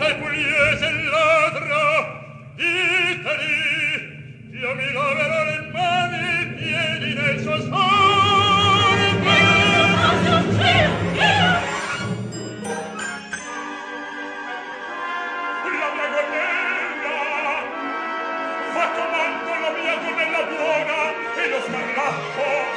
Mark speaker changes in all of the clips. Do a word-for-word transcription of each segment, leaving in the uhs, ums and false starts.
Speaker 1: il pugliese il ladro, diteli, io mi laverò le mani e i piedi nel suo sangue. La mia gonnella, fa comando la mia gonnella buona e lo scarlacco.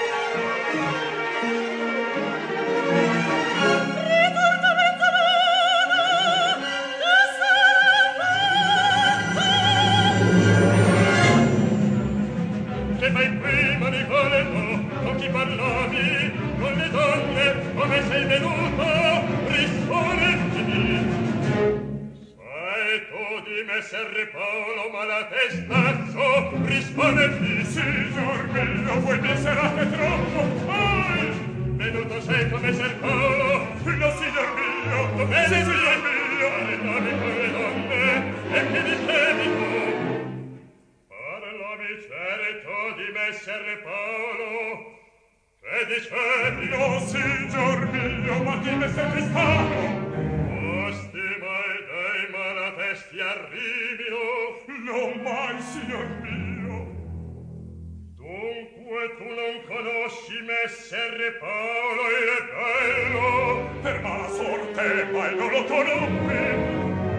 Speaker 1: Ma in prima Nicoletto, con chi parlavi, con le donne, come sei venuto, rispondimi. Sai tu di messer Paolo Malatestazzo, rispondimi. Signor mio, voi penserate troppo, poi venuto sei come messer Paolo, no signor mio, dov'è sì, signor mio, parlavi con le donne, e che dicevi tu? Certo di messer Paolo, che dicevi? No, signor mio, ma di messer Cristano. Ostima e dei malatesti arrivino. Non mai, signor mio. Dunque tu non conosci messer Paolo il bello? Per mala sorte, mai non lo conobbi.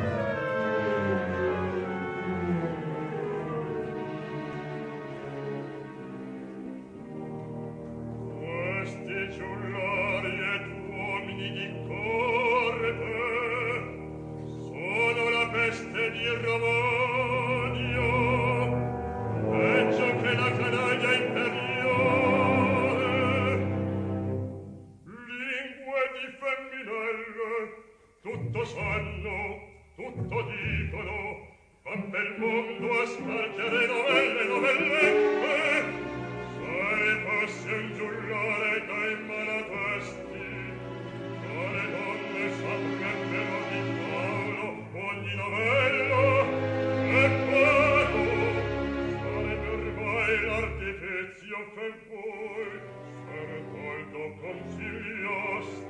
Speaker 1: Tutto sanno, tutto dicono, van per mondo a spargere novelle, novelle. Se fosse un giullare dai malatesti, alle donne saprebbero di Paolo ogni novella. E Paolo sarebbe ormai l'artifizio che voi, se tolto consigliaste.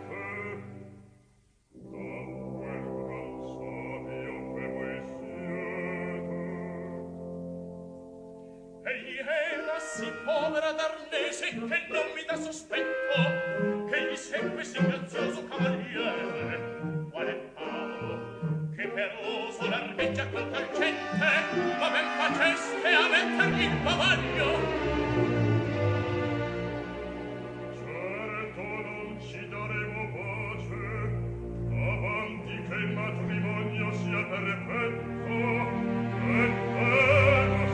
Speaker 2: Sì, povera d'Arnese, che non mi dà sospetto, che gli segue sì grazioso cavaliere. Qual è Paolo, che peroso largheggia con tal gente, ma ben faceste a mettergli il bavaglio.
Speaker 1: Certo non ci daremo pace, avanti che il matrimonio sia perfetto, e te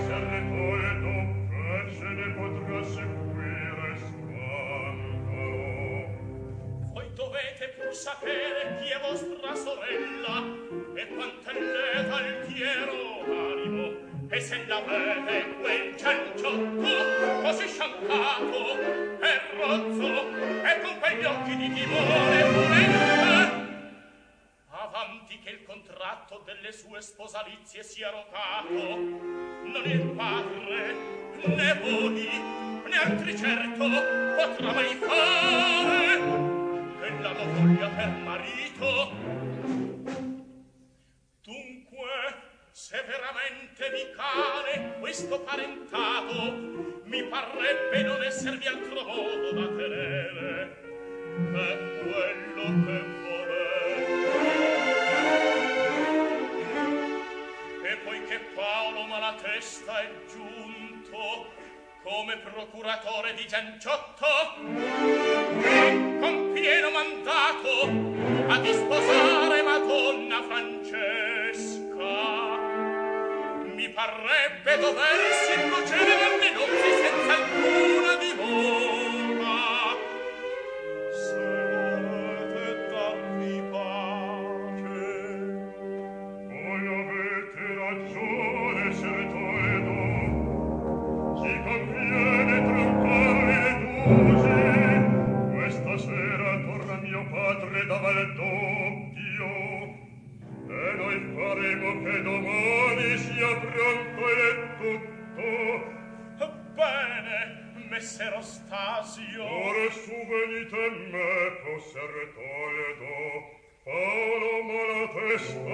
Speaker 1: se ne potrà seguire scandalo.
Speaker 2: Voi dovete pur sapere chi è vostra sorella e quant'elle d'altiero animo, e se l'avete quel cianciotto così sciancato e rozzo e con quegli occhi di timore furente, avanti che il contratto delle sue sposalizie sia rotato, non il padre né voi, né altri certo potrà mai fare che la lo voglia per marito. Dunque, se veramente vi cane questo parentato, mi parrebbe non esservi altro modo da tenere che quello che volete. E poiché Paolo Malatesta è giunto come procuratore di Gianciotto, con pieno mandato a disposare Madonna Francesca, mi parrebbe doversi procedere alle nozze senza alcuna dimora. Se volete darvi pace,
Speaker 1: voi avete ragione, Ser Toledo. Ci conviene troncare le dusi. Questa sera torna mio padre da Valdoppio, e noi faremo che domani sia pronto e tutto.
Speaker 2: bene, messero Stasio.
Speaker 1: Ora su venite me, Ser Toledo, Paolo Malatesta